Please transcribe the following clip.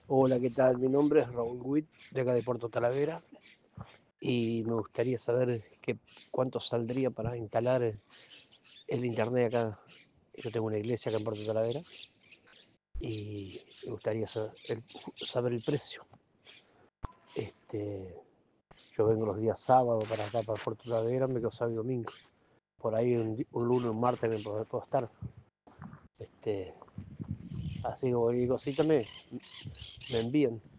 Hola, ¿qué tal? Mi nombre es Raúl Witt, de acá de Puerto Talavera, y me gustaría saber cuánto saldría para instalar el internet acá. Yo tengo una iglesia acá en Puerto Talavera y me gustaría saber el precio. Este, yo vengo los días sábados para acá, para Puerto Talavera, me quedo sábado y domingo. Por ahí un lunes, un martes puedo estar. Este, así que cualquier cosita me envían.